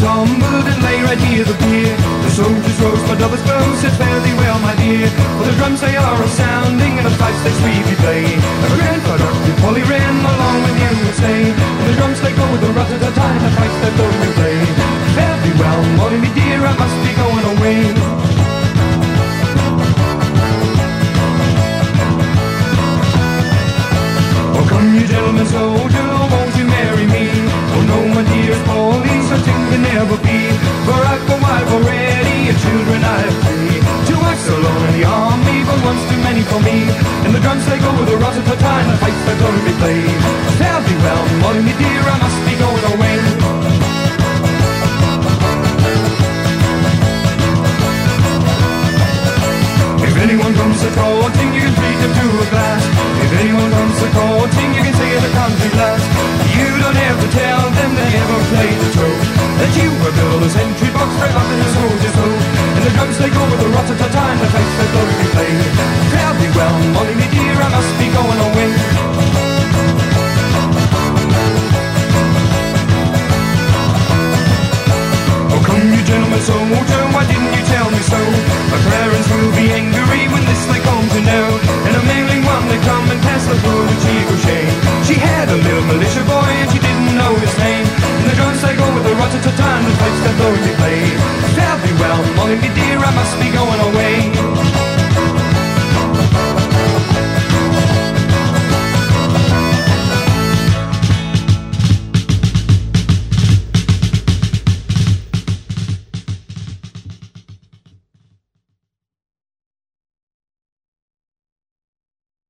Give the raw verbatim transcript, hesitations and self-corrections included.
tumbled and lay right near the pier. The soldiers rose for double bow, said fare thee well, my dear. For the drums they are a-sounding and the pipes they sweetly play. And grandfather, the Polly ran along with you would say. And the drums they go with the rat-a-ta-ta and the pipes they blow and play. Fare thee well, Molly me dear, I must be going away. Oh, come you gentlemen soldier, won't you marry me? Oh no, my dearest Polly, such thing can never be. For I've a wife already, and children I have three. Two wives alone in the army, but one's too many for me. And the drums they go with the rat-a-ta-ta and the pipes they blow and play. Fare thee well, Molly me dear, I must be going away. If anyone comes a courting, you can treat them to a glass. If anyone comes a courting, you can say it a country lass. You don't have to tell them they never played the trope, that you were built a sentry box right up in a soldier's hole. And the drums they go with the rat-a-ta-ta and the pipes they blow and play. Fare thee well, Molly me dear, I must be going away. Oh, come you gentlemen soldier, why didn't you tell me so? My parents will be angry when this they come to know. And a mailing one they come and pass the poor Chico Shane. She had a little militia boy and she didn't know his name. And the drums they go with the rat-a-ta-ta and the pipes that blow and play. Fare thee well, Molly me dear, I must be going